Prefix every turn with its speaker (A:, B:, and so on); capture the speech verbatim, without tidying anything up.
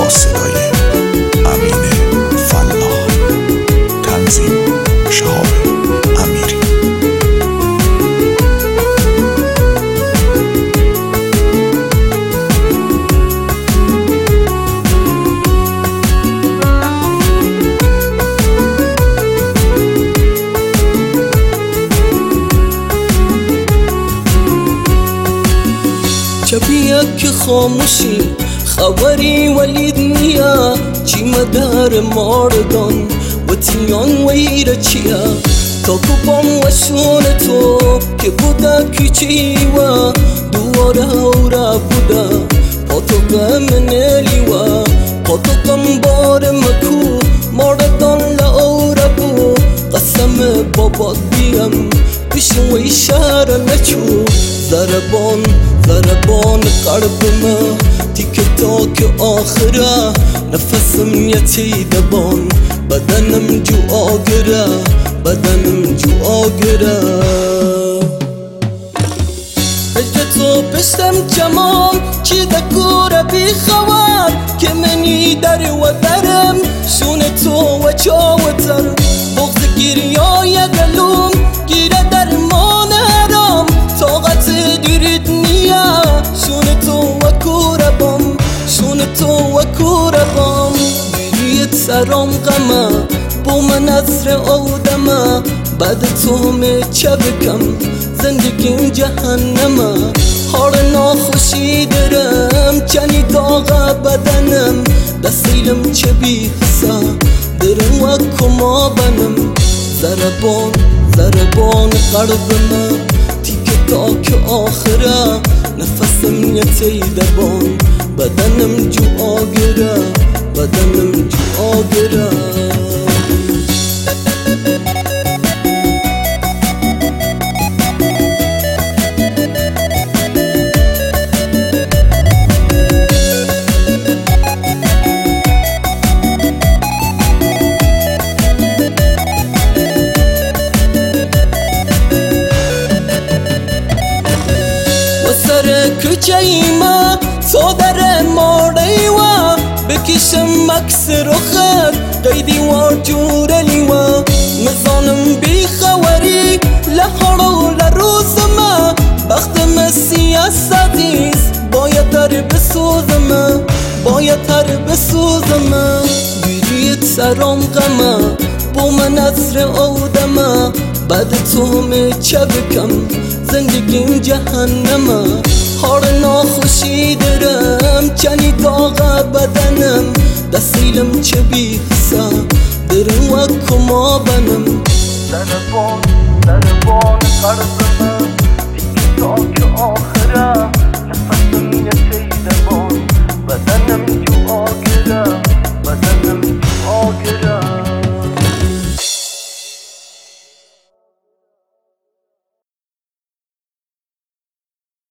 A: با صدای امین فلاح، تنظیم شهاب امیری.
B: شبیه که خاموشی خبری ولید نیا چی مدار ماردان و تیان ویره چیا تا کبام و شون تو که بودا کچی و دواره اورا بودا پا تو بمنلی و پا تو کمبار مکو ماردان لأورا بو قسم بابات بیم بشن و اشاره نچو ضربان ضربان قلبم تیک تاک آخره نفسم یتی دبان بدنم جو آگره بدنم جو آگره هجد تو پشتم جمال چی دکوره بی خوار که منی در و درم شون تو و چاوتر بغض گیریای گلوم گیره درمان هرام طاقت دیرید نیا شون تو و کوربام شون تو و کوربام بیریت سرام غمه با من نظر آدمه بعد تو همه چه بکم زندگیم جهنمه حال ناخوشی درم چنی داغه بدنم دستیلم چه بی حسا درم و کما بنم ضربان ضربان قلبمه تاک آخره نفسم یتی دبان بدنم جو آگره بدنم جو آگره کچه ایما تو در ماره و بکشم مکس رخت قیدی و جورلی و مزانم بی خوری لحرو لروزم بختم سیاستیست باید تر بسوزم باید تر بسوزم بیریت سرام غمه با من نظر آدمه بعد تو همه چه بکم زندگیم جهنمه حال ناخوشی درم چنی داغه بدنم دستیلم چه بی حسا درم و کما بنم
C: ضربان ضربان قلبم دیگه تا که آخر